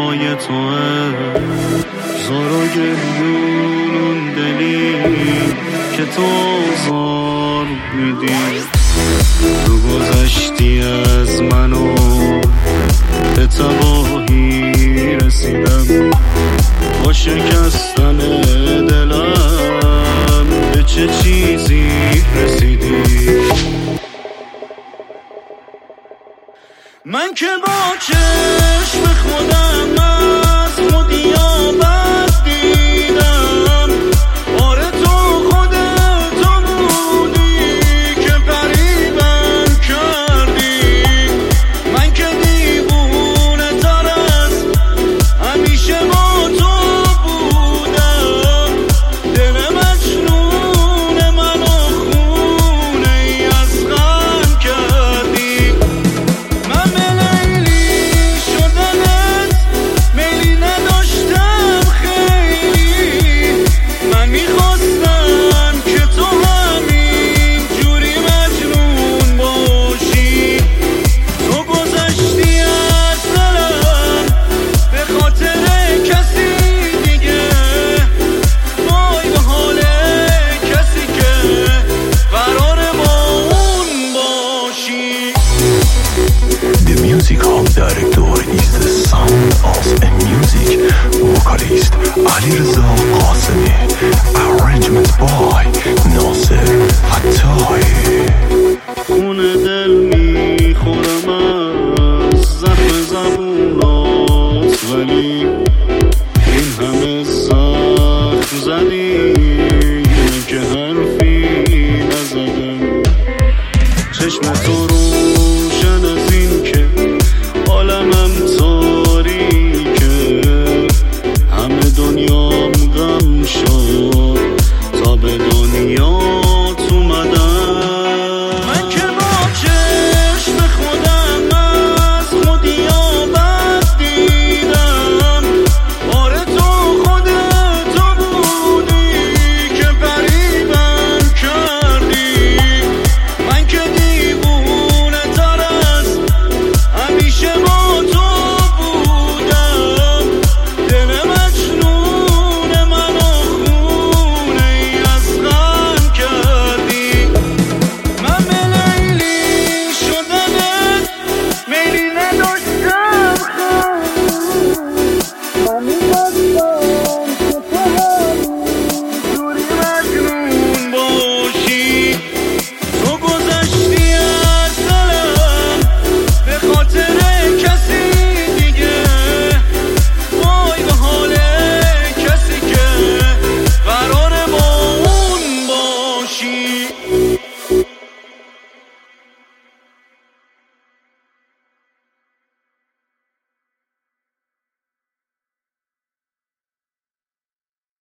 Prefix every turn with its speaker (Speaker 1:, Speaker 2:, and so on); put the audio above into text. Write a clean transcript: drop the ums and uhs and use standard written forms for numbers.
Speaker 1: پای توه، زار و گریون دلی که تو زار میدی. تو گذشتی از منو به تباهی رسیدم، با شکستن دلم به چه چیزی رسیدی. من که با چشم خودم از خودی آبد دیدم، آره تو خودت بودی که غریبم کردی. من که دیوونه تر از همیشه با تو بودم، دل مجنون منو خونه ای از غم کردی. من به لیلی شدنت میلی نداشتم خیلی، من میخواستم که تو همین جوری مجنون باشی. تو گذشتی از دلم به خاطر کسی دیگه، وای به حال کسی که قرار با اون باشی.
Speaker 2: The music hall director is the sound of a music vocalist Ali Reza Qasemi